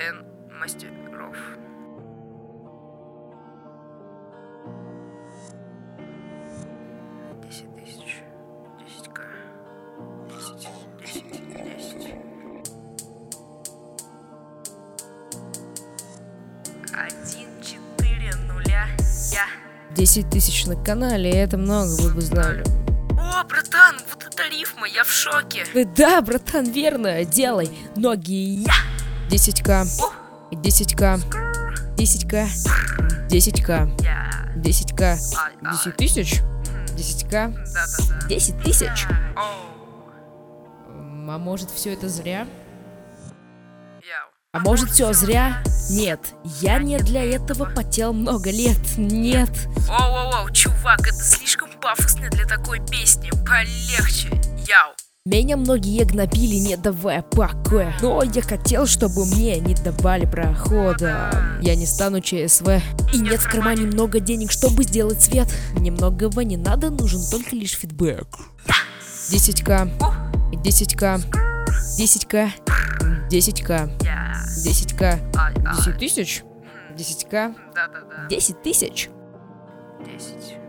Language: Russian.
Н. Мастеров. Десять тысяч. 10к. 10. 1-4-0. 10 тысяч на канале, это много, вы бы знали. О, братан, вот это рифма, я в шоке. Да, братан, верно, делай. Ноги. 10к. 10к. 10к. 10к. 10к. 10 тысяч. 10к. 10 тысяч. А может, все это зря? А может, все зря? Нет, я не для этого потел много лет. Нет. Оу, чувак, это слишком пафосно для такой песни. Полегче, яу. Меня многие гнобили, не давая покоя. Но я хотел, чтобы мне не давали прохода. Я не стану ЧСВ. И нет в кармане много денег, чтобы сделать свет. Мне многого не надо, нужен только лишь фидбэк. 10к. 10к. 10к. 10к. 10к. 10 тысяч. 10к. 10 тысяч. 10.